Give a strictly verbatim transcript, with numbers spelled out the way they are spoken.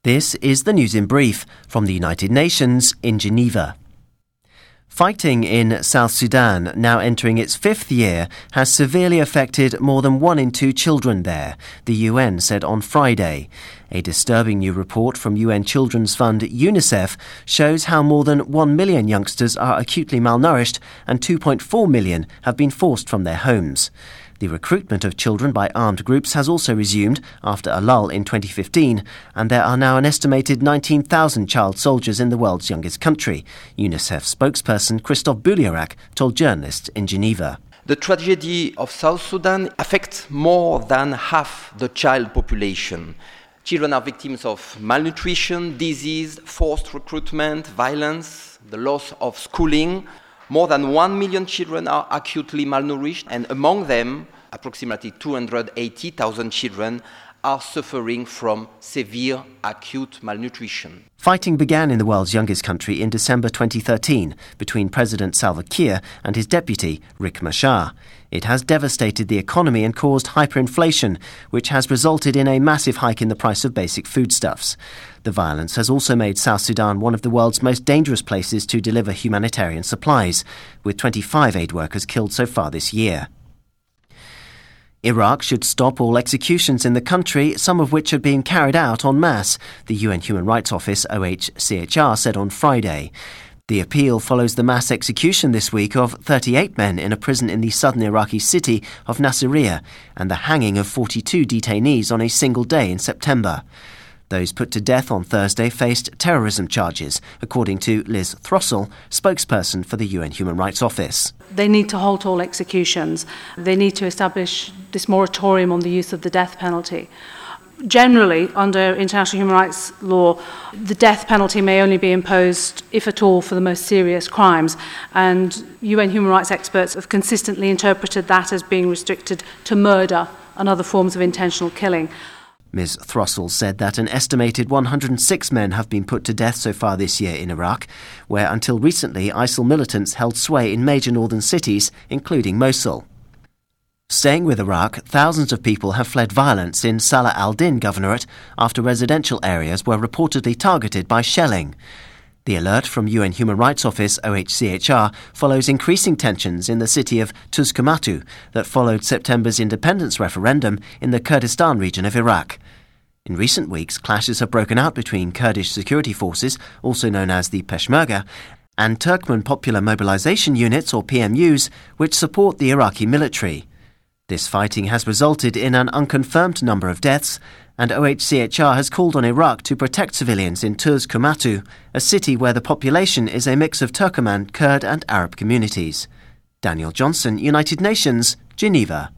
This is the news in brief from the United Nations in Geneva. Fighting in South Sudan, now entering its fifth year, has severely affected more than one in two children there, the U N said on Friday. A disturbing new report from U N Children's Fund UNICEF shows how more than one million youngsters are acutely malnourished and two point four million have been forced from their homes. The recruitment of children by armed groups has also resumed after a lull in twenty fifteen, and there are now an estimated nineteen thousand child soldiers in the world's youngest country, UNICEF spokesperson Christophe Boulierac told journalists in Geneva. The tragedy of South Sudan affects more than half the child population. Children are victims of malnutrition, disease, forced recruitment, violence, the loss of schooling. More than one million children are acutely malnourished, and among them, approximately two hundred eighty thousand children are suffering from severe acute malnutrition. Fighting began in the world's youngest country in December twenty thirteen between President Salva Kiir and his deputy, Riek Machar. It has devastated the economy and caused hyperinflation, which has resulted in a massive hike in the price of basic foodstuffs. The violence has also made South Sudan one of the world's most dangerous places to deliver humanitarian supplies, with twenty-five aid workers killed so far this year. Iraq should stop all executions in the country, some of which are being carried out en masse, the U N Human Rights Office O H C H R said on Friday. The appeal follows the mass execution this week of thirty-eight men in a prison in the southern Iraqi city of Nasiriyah and the hanging of forty-two detainees on a single day in September. Those put to death on Thursday faced terrorism charges, according to Liz Throssell, spokesperson for the U N Human Rights Office. They need to halt all executions. They need to establish this moratorium on the use of the death penalty. Generally, under international human rights law, the death penalty may only be imposed, if at all, for the most serious crimes. And U N human rights experts have consistently interpreted that as being restricted to murder and other forms of intentional killing. Miz Throssell said that an estimated one hundred six men have been put to death so far this year in Iraq, where until recently ISIL militants held sway in major northern cities, including Mosul. Staying with Iraq, thousands of people have fled violence in Salah al-Din Governorate after residential areas were reportedly targeted by shelling. The alert from U N Human Rights Office O H C H R follows increasing tensions in the city of Tuzkomatu that followed September's independence referendum in the Kurdistan region of Iraq. In recent weeks, clashes have broken out between Kurdish security forces, also known as the Peshmerga, and Turkmen Popular Mobilization Units, or P M Us, which support the Iraqi military. This fighting has resulted in an unconfirmed number of deaths, and O H C H R has called on Iraq to protect civilians in Tuzkomatu, a city where the population is a mix of Turkoman, Kurd and Arab communities. Daniel Johnson, United Nations, Geneva.